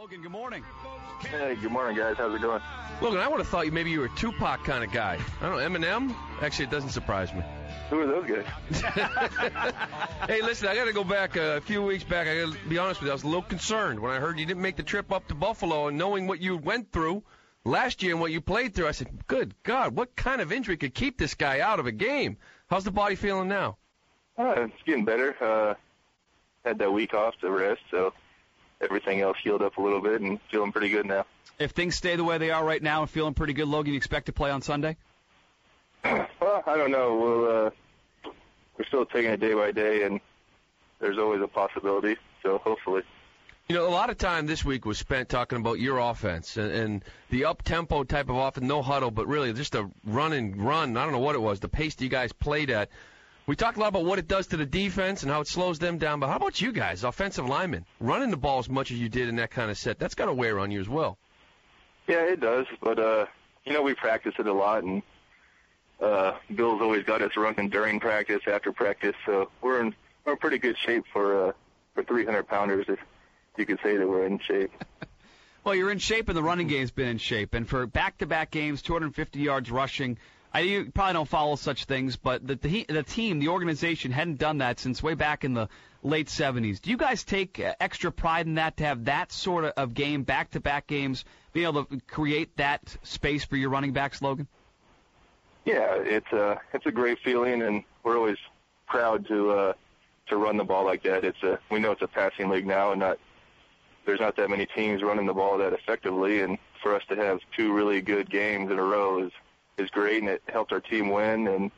Logan, good morning. Hey, good morning, guys. How's it going? Logan, I would have thought maybe you were a Tupac kind of guy. I don't know, Eminem? Actually, it doesn't surprise me. Who are those guys? Hey, listen, I got to go back a few weeks back. I got to be honest with you. I was a little concerned when I heard you didn't make the trip up to Buffalo, and knowing what you went through last year and what you played through, I said, good God, what kind of injury could keep this guy out of a game? How's the body feeling now? It's getting better. Had that week off to rest, so everything else healed up a little bit and feeling pretty good now. If things stay the way they are right now and feeling pretty good, Logan, you expect to play on Sunday? Well, I don't know. We're still taking it day by day, and there's always a possibility, so hopefully. You know, a lot of time this week was spent talking about your offense and the up-tempo type of offense, no huddle, but really just a run and run. I don't know what it was, the pace that you guys played at. We talked a lot about what it does to the defense and how it slows them down, but how about you guys, offensive linemen, running the ball as much as you did in that kind of set? That's got to wear on you as well. Yeah, it does, but, we practice it a lot, and Bill's always got us running during practice, after practice, so we're in pretty good shape for 300-pounders, if you could say that we're in shape. Well, you're in shape, and the running game's been in shape. And for back-to-back games, 250 yards rushing, you probably don't follow such things, but the team, the organization, hadn't done that since way back in the late 70s. Do you guys take extra pride in that, to have that sort of game, back-to-back games, being able to create that space for your running backs, Logan? Yeah, it's a great feeling, and we're always proud to run the ball like that. We know it's a passing league now, and there's not that many teams running the ball that effectively, and for us to have two really good games in a row is great, and it helped our team win. And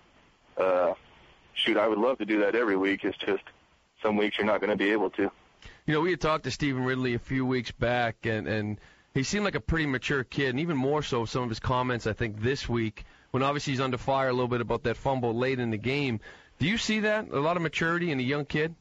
I would love to do that every week. It's just some weeks you're not going to be able to. You know, we had talked to Stephen Ridley a few weeks back, and he seemed like a pretty mature kid, and even more so some of his comments, I think, this week, when obviously he's under fire a little bit about that fumble late in the game. Do you see that, a lot of maturity in a young kid?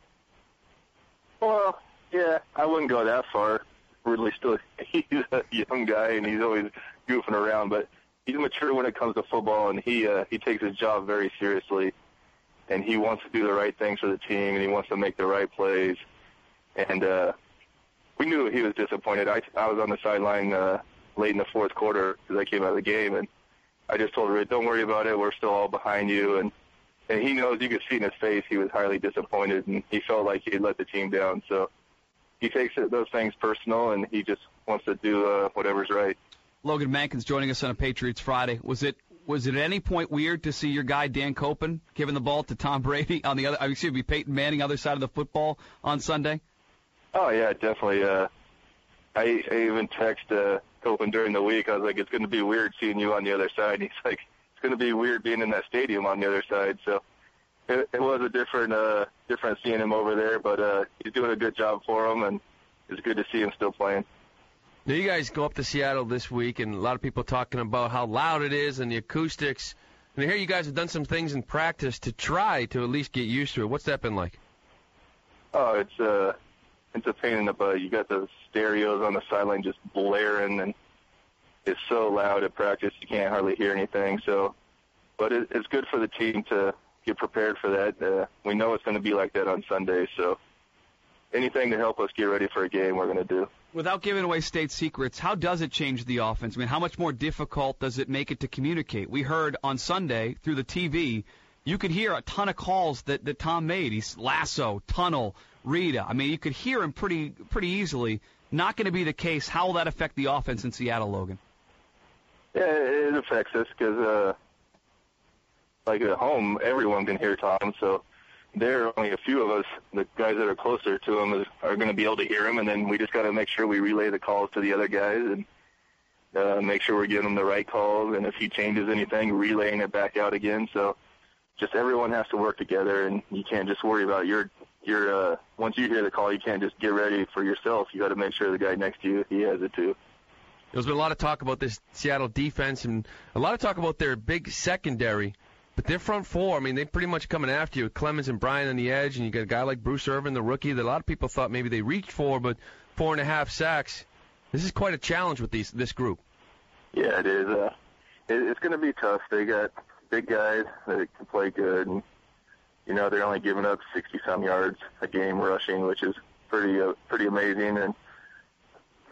Well, yeah, I wouldn't go that far. Ridley's he's a young guy, and he's always goofing around, but he's mature when it comes to football, and he takes his job very seriously, and he wants to do the right things for the team, and he wants to make the right plays. And we knew he was disappointed. I was on the sideline late in the fourth quarter because I came out of the game, and I just told Rid, don't worry about it. We're still all behind you. And he knows, you could see in his face, he was highly disappointed, and he felt like he had let the team down. So he takes those things personal, and he just wants to do whatever's right. Logan Mankins joining us on a Patriots Friday. Was it at any point weird to see your guy Dan Koppen giving the ball to Tom Brady on the other? Peyton Manning, other side of the football on Sunday? Oh yeah, definitely. I even texted Koppen during the week. I was like, it's going to be weird seeing you on the other side. And he's like, it's going to be weird being in that stadium on the other side. So it was a different seeing him over there, but he's doing a good job for him, and it's good to see him still playing. Now, you guys go up to Seattle this week, and a lot of people talking about how loud it is and the acoustics. And I hear you guys have done some things in practice to try to at least get used to it. What's that been like? Oh, it's a pain in the butt. You got the stereos on the sideline just blaring, and it's so loud at practice you can't hardly hear anything. So, but it's good for the team to get prepared for that. We know it's going to be like that on Sunday, so anything to help us get ready for a game we're going to do. Without giving away state secrets, how does it change the offense? I mean, how much more difficult does it make it to communicate? We heard on Sunday through the TV, you could hear a ton of calls that Tom made. He's lasso, tunnel, Rita. I mean, you could hear him pretty easily. Not going to be the case. How will that affect the offense in Seattle, Logan? Yeah, it affects us because, like at home, everyone can hear Tom, so there are only a few of us, the guys that are closer to him, are going to be able to hear him, and then we just got to make sure we relay the calls to the other guys and make sure we're giving them the right calls, and if he changes anything, relaying it back out again. So just everyone has to work together, and you can't just worry about your once you hear the call, you can't just get ready for yourself. You got to make sure the guy next to you, he has it too. There's been a lot of talk about this Seattle defense and a lot of talk about their big secondary. But their front four, I mean, they're pretty much coming after you. Clemens and Bryan on the edge, and you got a guy like Bruce Irvin, the rookie, that a lot of people thought maybe they reached for, but 4.5 sacks. This is quite a challenge with this group. Yeah, it is. It's going to be tough. They got big guys that can play good, and, you know, they're only giving up 60-some yards a game rushing, which is pretty amazing. And,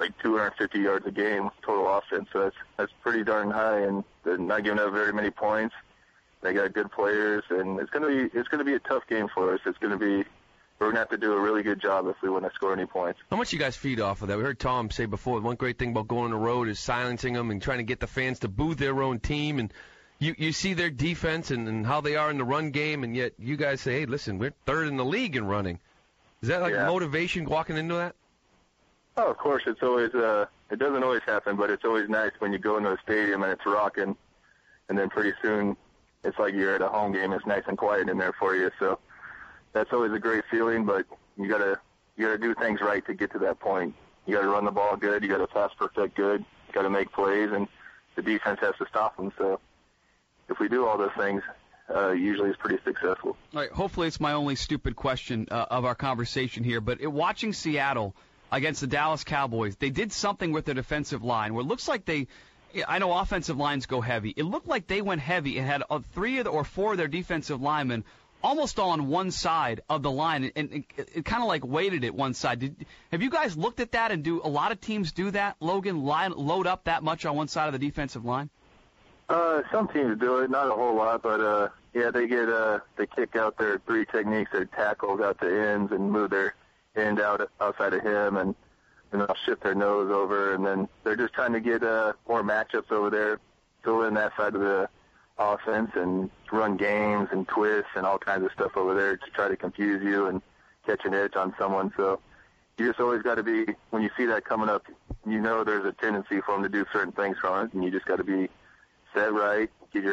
like 250 yards a game total offense. So that's pretty darn high, and they're not giving up very many points. They got good players, and it's gonna be a tough game for us. We're going to have to do a really good job if we want to score any points. How much you guys feed off of that? We heard Tom say before, one great thing about going on the road is silencing them and trying to get the fans to boo their own team. And you see their defense and how they are in the run game, and yet you guys say, hey, listen, we're third in the league in running. Is that like motivation walking into that? Oh, of course. It's always it doesn't always happen, but it's always nice when you go into a stadium and it's rocking, and then pretty soon it's like you're at a home game. It's nice and quiet in there for you. So that's always a great feeling, but you gotta do things right to get to that point. You gotta run the ball good, you gotta pass protect good, you gotta make plays, and the defense has to stop them. So if we do all those things, usually it's pretty successful. All right, hopefully it's my only stupid question of our conversation here, but watching Seattle against the Dallas Cowboys, they did something with their defensive line where it looks like I know offensive lines go heavy. It looked like they went heavy and had 3 or 4 of their defensive linemen almost on one side of the line, and it kind of like weighted it one side. Have you guys looked at that, and do a lot of teams do that, Logan, load up that much on one side of the defensive line? Some teams do it, not a whole lot, but they kick out their 3 techniques, their tackles out to ends and move their end outside of him, and they'll shift their nose over, and then they're just trying to get more matchups over there, fill in that side of the offense and run games and twists and all kinds of stuff over there to try to confuse you and catch an edge on someone. So you just always got to be, when you see that coming up, you know there's a tendency for them to do certain things from it, and you just got to be set right,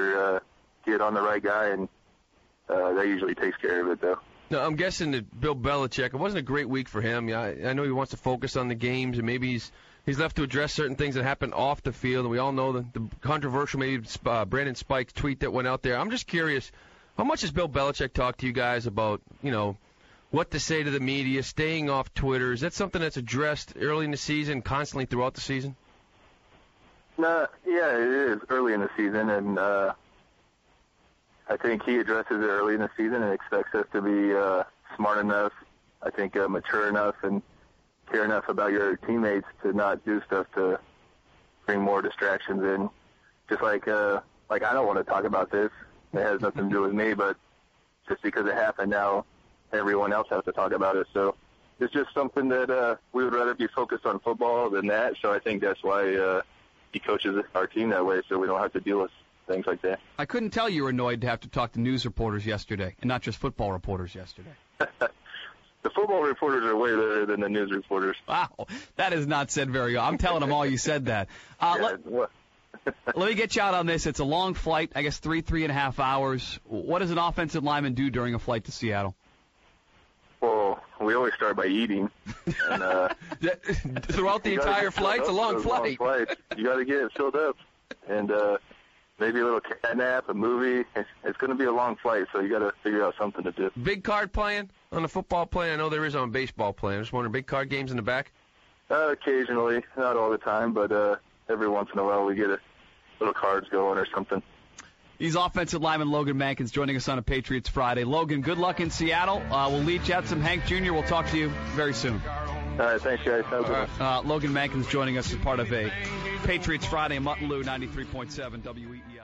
get on the right guy, and that usually takes care of it, though. No, I'm guessing that Bill Belichick, it wasn't a great week for him. Yeah, I know he wants to focus on the games, and maybe he's left to address certain things that happened off the field, and we all know the controversial maybe Brandon Spike's tweet that went out there. I'm just curious, how much has Bill Belichick talked to you guys about, what to say to the media, staying off Twitter? Is that something that's addressed early in the season, constantly throughout the season? No, yeah, it is early in the season, and I think he addresses it early in the season and expects us to be smart enough, I think mature enough, and care enough about your teammates to not do stuff to bring more distractions in. Just like I don't want to talk about this. It has nothing to do with me, but just because it happened now, everyone else has to talk about it. So it's just something that we would rather be focused on football than that. So I think that's why he coaches our team that way, so we don't have to deal with things like that. I couldn't tell you were annoyed to have to talk to news reporters yesterday, and not just football reporters yesterday. The football reporters are way better than the news reporters. Wow, that is not said very well. I'm telling them all you said that. Let me get you out on this. It's a long flight, I guess 3.5 hours. What does an offensive lineman do during a flight to Seattle? Well, we always start by eating. And, throughout the entire flight? It's a long flight. You got to get it filled up. And maybe a little cat nap, a movie. It's going to be a long flight, so you got to figure out something to do. Big card playing on the football plane? I know there is on baseball playing. I'm just wondering, big card games in the back? Occasionally, not all the time, but every once in a while we get a little cards going or something. He's offensive lineman Logan Mankins joining us on a Patriots Friday. Logan, good luck in Seattle. We'll lead you out some Hank Jr. We'll talk to you very soon. All right, thanks, guys. Logan Mankins joining us as part of a Patriots Friday, Mutton Lou 93.7 WEEI.